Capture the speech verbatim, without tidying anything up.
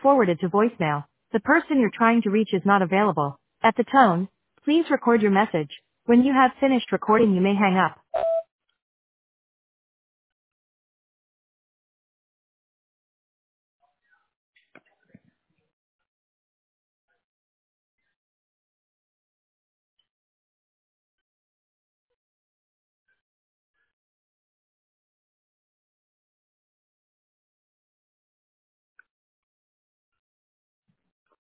forwarded to voicemail. The person you're trying to reach is not available. At the tone, please record your message. When you have finished recording, you may hang up.